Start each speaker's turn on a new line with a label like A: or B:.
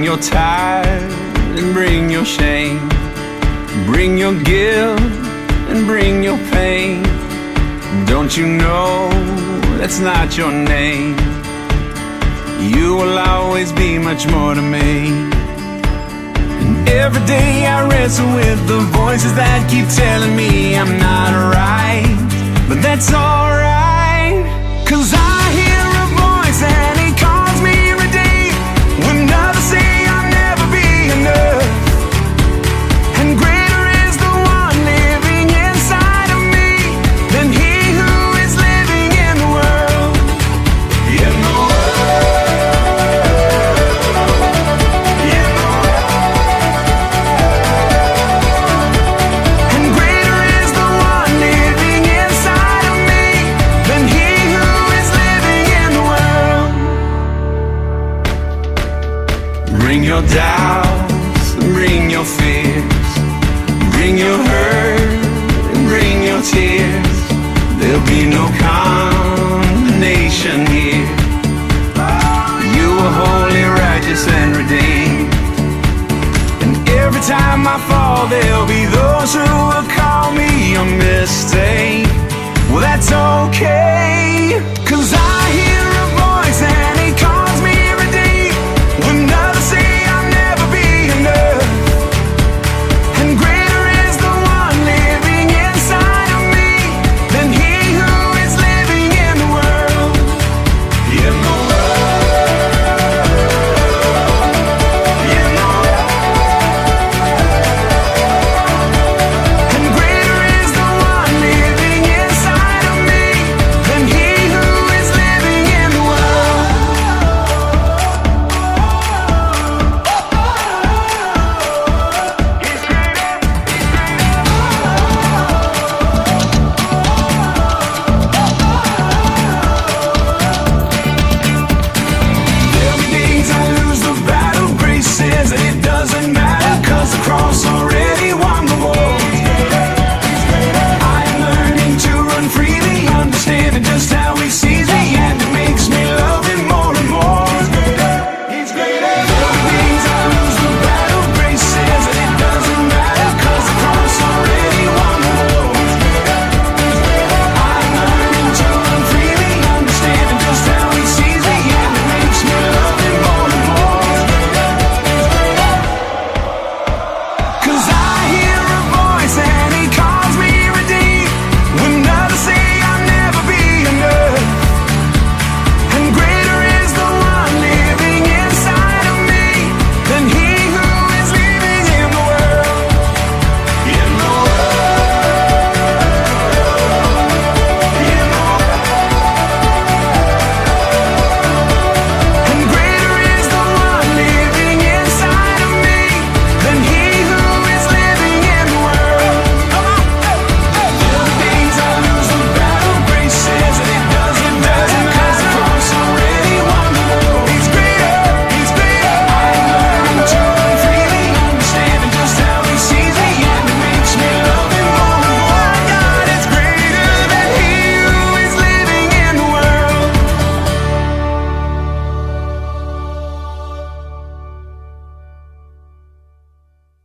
A: your tithe and bring your shame. Bring your guilt and bring your pain. Don't you know that's not your name? You will always be much more to me. And every day I wrestle with the voices that keep telling me I'm not right. But that's alright, 'cause I hear a voice and he calls me redeemed. When others say I'll never be enough, and greater is the one living inside of me than he who is living in the world. In the Bring your doubts and bring your fears. Bring your hurt and bring your tears. There'll be no condemnation here. You are holy, righteous, and redeemed. And every time I fall, there'll be those who will call me a mistake. Well, that's okay,